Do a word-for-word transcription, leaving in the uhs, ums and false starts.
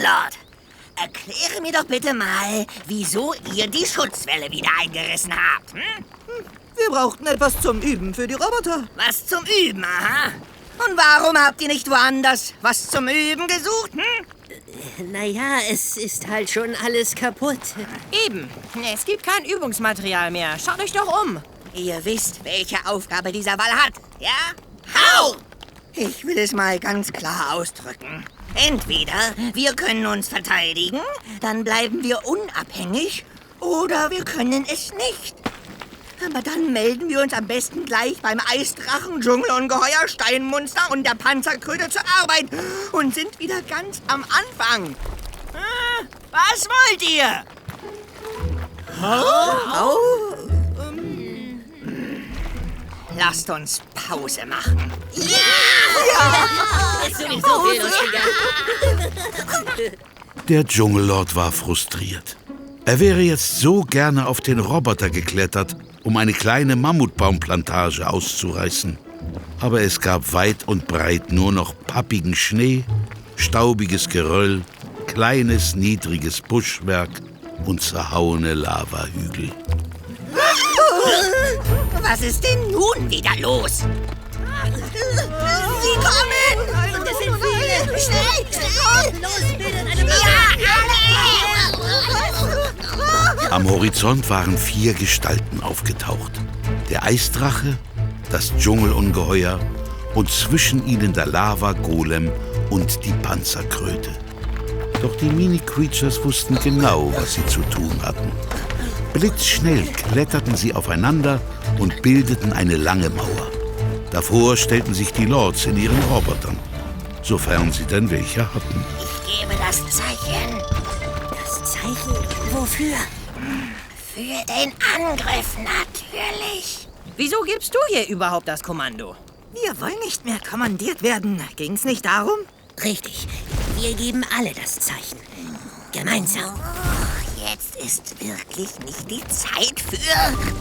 Junglord, erkläre mir doch bitte mal, wieso ihr die Schutzwelle wieder eingerissen habt. Hm? Wir brauchten etwas zum Üben für die Roboter. Was zum Üben, aha. Und warum habt ihr nicht woanders was zum Üben gesucht, hm? Naja, es ist halt schon alles kaputt. Eben. Es gibt kein Übungsmaterial mehr. Schaut euch doch um. Ihr wisst, welche Aufgabe dieser Wall hat, ja? Hau! Ich will es mal ganz klar ausdrücken. Entweder wir können uns verteidigen, dann bleiben wir unabhängig, oder wir können es nicht. Aber dann melden wir uns am besten gleich beim Eisdrachen, Dschungelungeheuer, Steinmonster und der Panzerkröte zur Arbeit und sind wieder ganz am Anfang. Hm, was wollt ihr? Oh? Oh? Ähm. Lasst uns Pause machen. Ja! Ja! Ist sowieso viel lustiger. Der Dschungellord war frustriert. Er wäre jetzt so gerne auf den Roboter geklettert, um eine kleine Mammutbaumplantage auszureißen. Aber es gab weit und breit nur noch pappigen Schnee, staubiges Geröll, kleines, niedriges Buschwerk und zerhauene Lavahügel. Was ist denn nun wieder los? Sie kommen! Und es sind viele! Schnell, schnell! Los, bildet eine Mauer! Ja, alle! Am Horizont waren vier Gestalten aufgetaucht. Der Eisdrache, das Dschungelungeheuer und zwischen ihnen der Lava-Golem und die Panzerkröte. Doch die Mini-Creatures wussten genau, was sie zu tun hatten. Blitzschnell kletterten sie aufeinander und bildeten eine lange Mauer. Davor stellten sich die Lords in ihren Robotern, sofern sie denn welche hatten. Ich gebe das Zeichen. Das Zeichen? Wofür? Für den Angriff natürlich. Wieso gibst du hier überhaupt das Kommando? Wir wollen nicht mehr kommandiert werden. Ging's nicht darum? Richtig. Wir geben alle das Zeichen. Gemeinsam. Oh, jetzt ist wirklich nicht die Zeit für